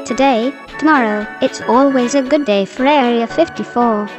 today, tomorrow, it's always a good day for Area 54.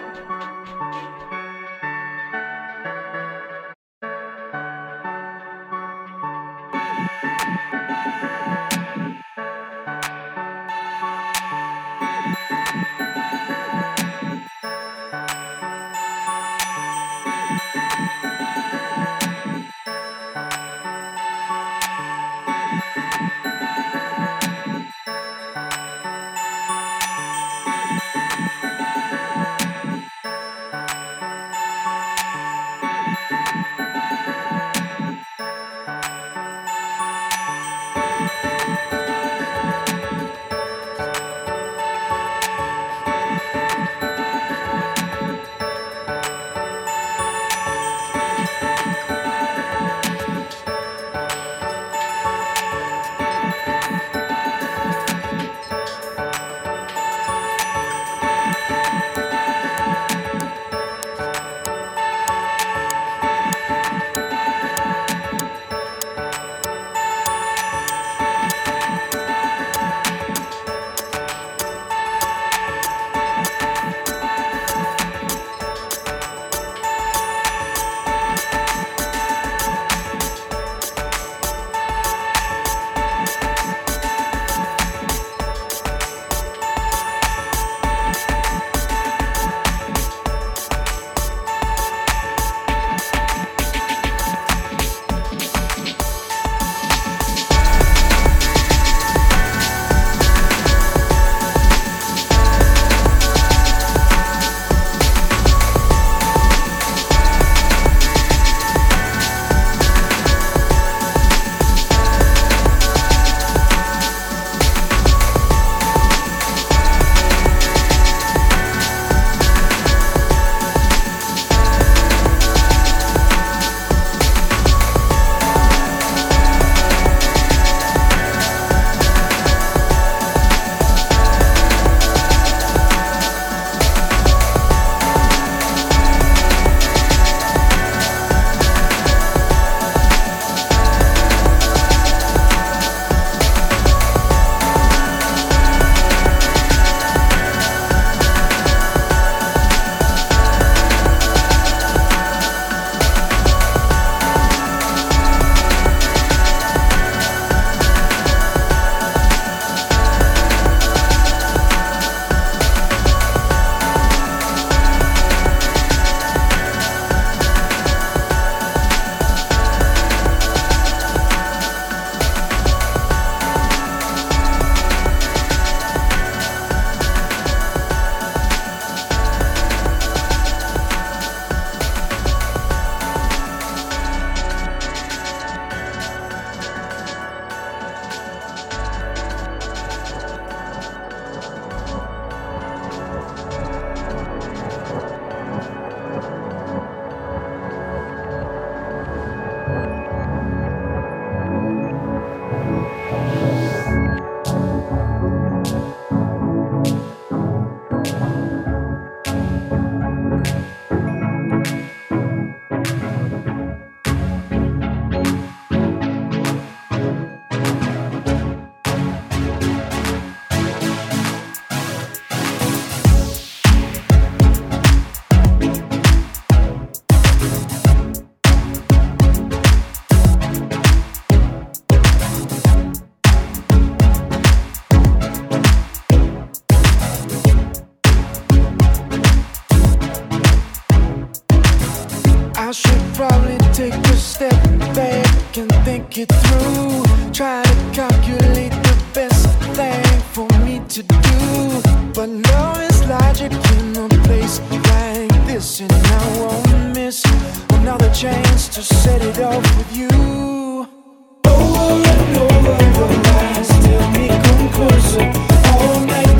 I should probably take a step back and think it through. Try to calculate the best thing for me to do. But love is logic in a place like this, and I won't miss another chance to set it off with you. Over and over the lies tell me come closer all night.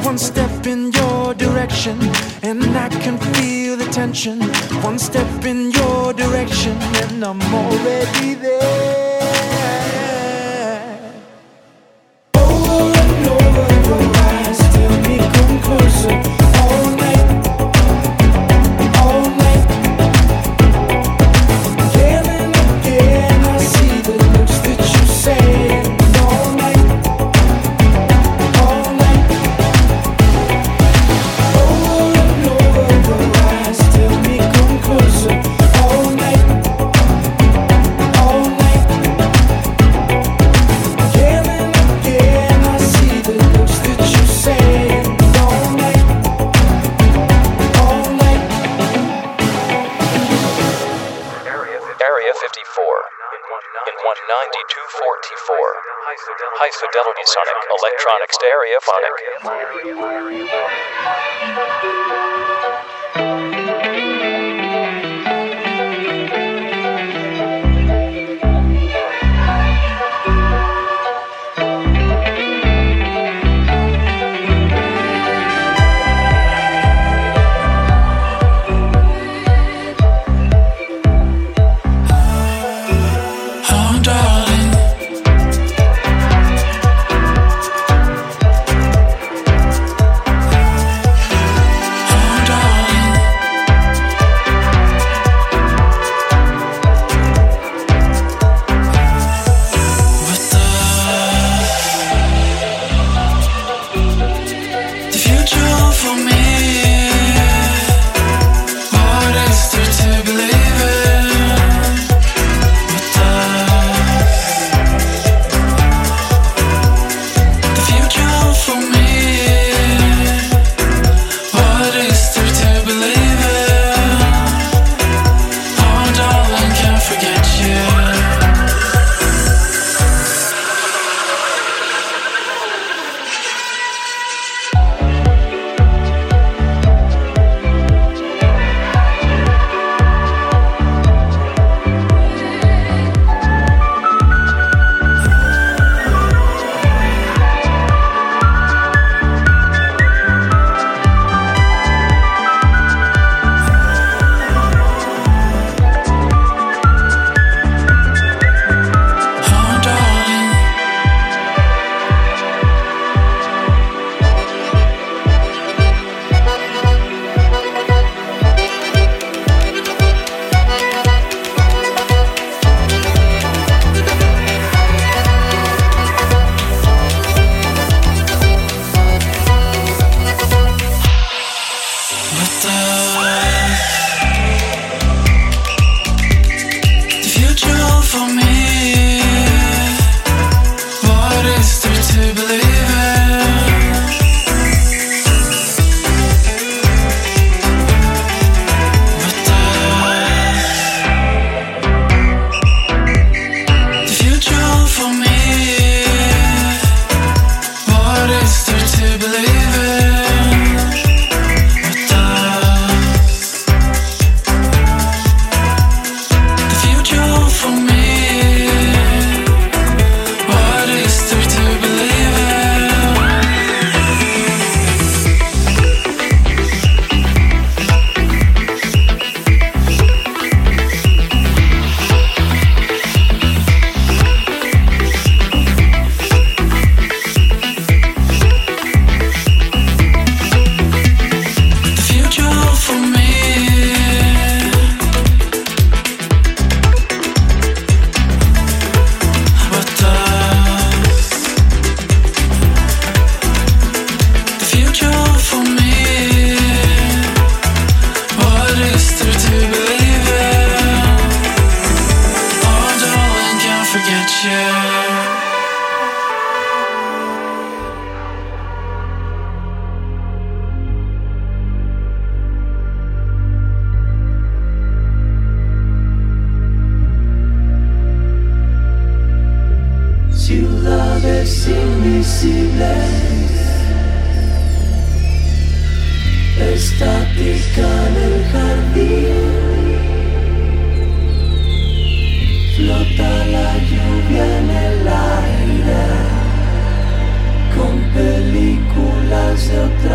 one step in your direction, and I can feel the tension. One step in your direction, and I'm already there. Over and over, your eyes tell me come closer. All night, all night. Again and again, I see the looks that you say. All night, all night. Over and over, your eyes tell me come closer. All night, all night. Again and again, I see the looks that you say. All night, all night. Area 54 in 192.44. High fidelity sonic electronic stereophonic. Oh, darling. Oh, darling. But the future for me, what is there to believe in? The future for me, what is there to believe in? Oh, darling, can't forget you. Oh, darling. But the future for me, what is there to believe in? But the future for me, what is there to believe in? The future for me, what is there to believe in? The future for me, but the future for me, what is there to believe in? Oh, darling, can't forget you. Ciudades invisibles, estática en el jardín, flota la lluvia en el aire, con películas de otra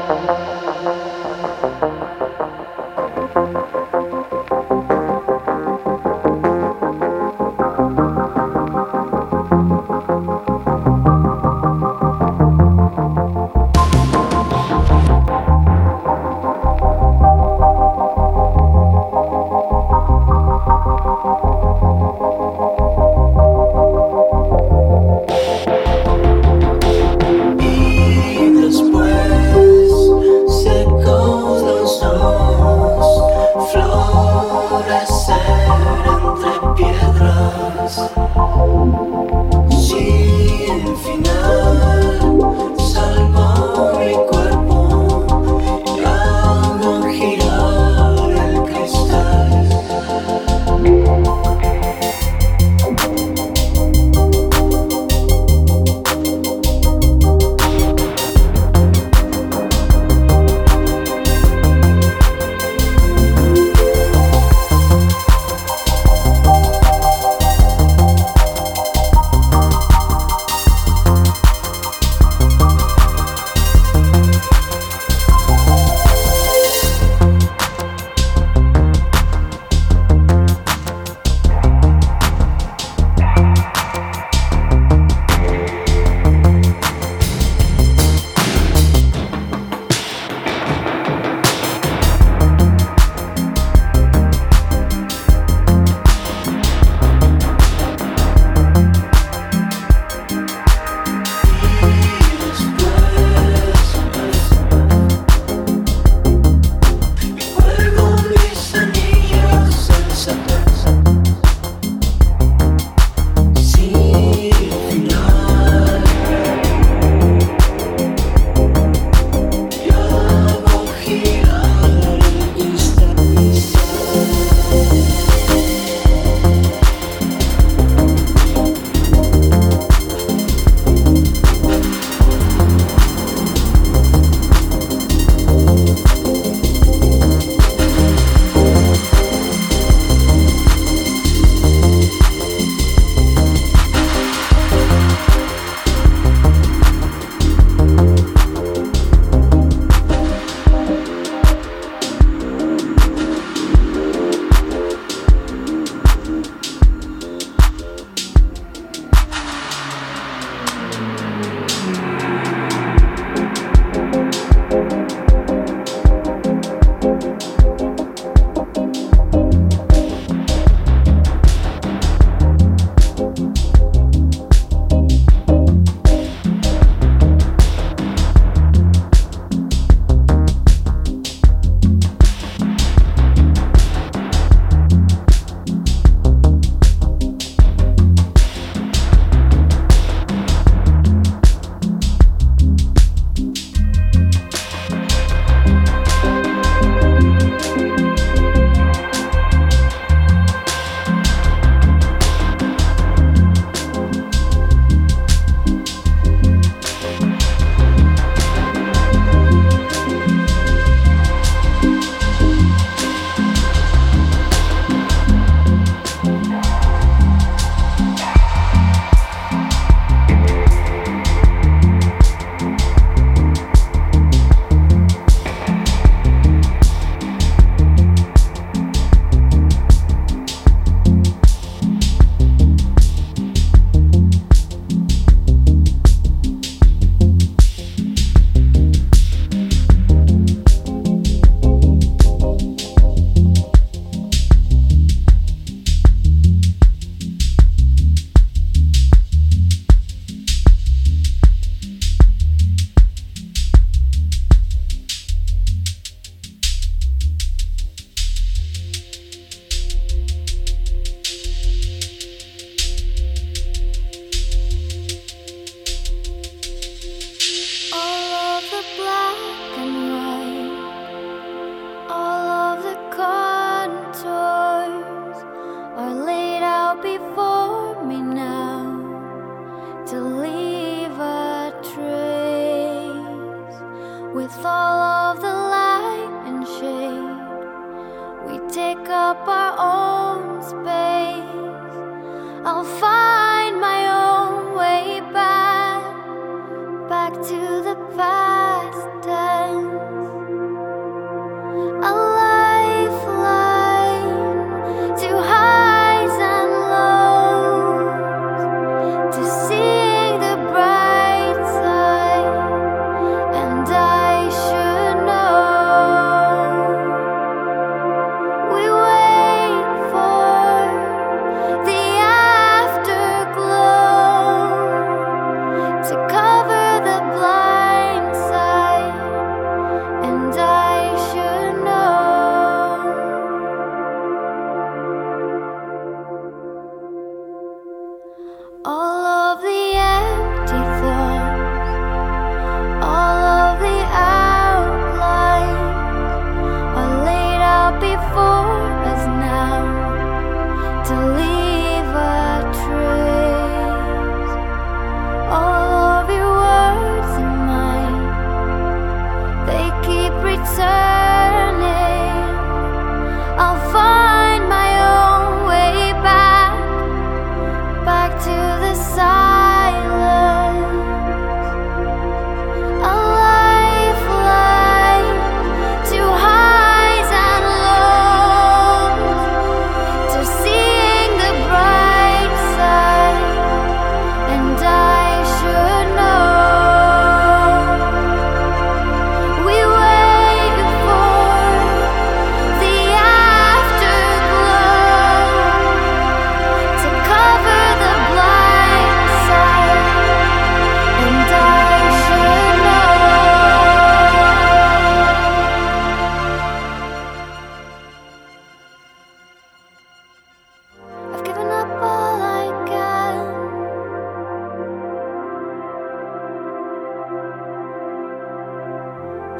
back to the past tense.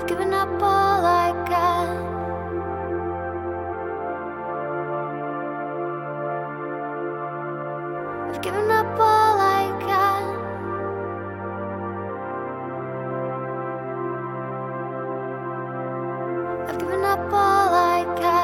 given up all I can. I've given up all I can. I've given up all I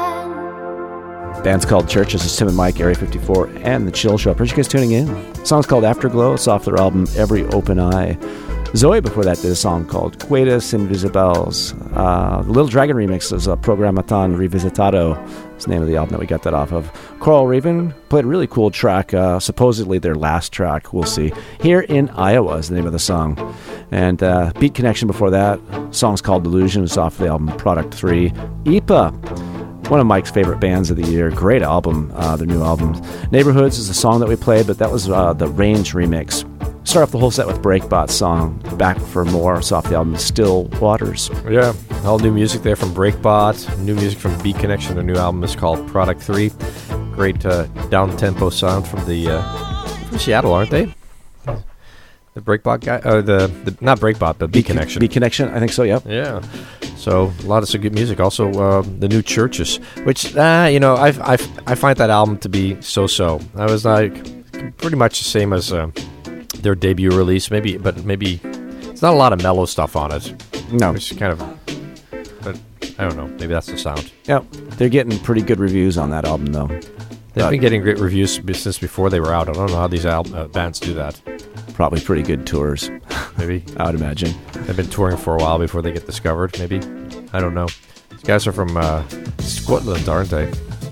can. Band's called Churches. It's Tim and Mike, Area 54, and The Chill Show. Appreciate you guys tuning in. The song's called Afterglow. It's off their album Every Open Eye. Zoe before that did a song called Quatus Invisibles. The Little Dragon remix is a Programaton Revisitado. It's the name of the album that we got that off of. Coral Raven played a really cool track, supposedly their last track, we'll see. Here in Iowa is the name of the song. And Beat Connection before that. Song's called Delusion. It's off the album Product 3. IPA, one of Mike's favorite bands of the year. Great album, their new album. Neighborhoods is the song that we played, but that was the Range remix. Start off the whole set with Breakbot's song, Back for More. It's off the album Still Waters. Yeah, all new music there from Breakbot. New music from Beat Connection. Their new album is called Product 3. Great down-tempo sound from from Seattle, aren't they? The Breakbot guy? Not Breakbot, but Beat Connection. Beat Connection, I think so, yep. Yeah. So a lot of some good music. Also, the new Churches, which I find that album to be so-so. I was like pretty much the same as their debut release, maybe it's not a lot of mellow stuff on it. No, it's kind of, but I don't know. Maybe that's the sound. Yep, they're getting pretty good reviews on that album, though. They've been getting great reviews since before they were out. I don't know how these bands do that. Probably pretty good tours. Maybe. I would imagine. They've been touring for a while before they get discovered, maybe. I don't know. These guys are from Scotland, aren't they?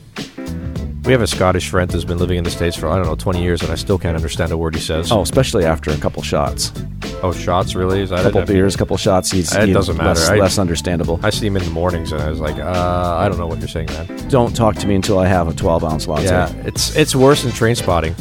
We have a Scottish friend who's been living in the States for, 20 years, and I still can't understand a word he says. Oh, especially after a couple shots. Oh, shots, really? Is that couple beers, couple shots. It doesn't matter. Less understandable. I see him in the mornings, and I was like, I don't know what you're saying, man. Don't talk to me until I have a 12-ounce latte. Yeah, it's worse than Train Spotting.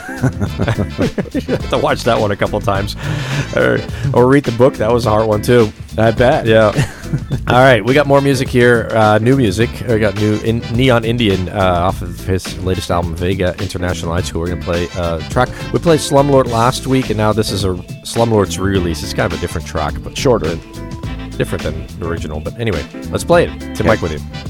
You have to watch that one a couple times. Or read the book. That was a hard one, too. I bet. Yeah. All right, we got more music here. New music. We got new Neon Indian off of his latest album, Vega International High School. We're going to play a track. We played Slumlord last week, and now this is a Slumlord's re-release. It's kind of a different track, but shorter. Different than the original. But anyway, let's play it. Tim Mike with you.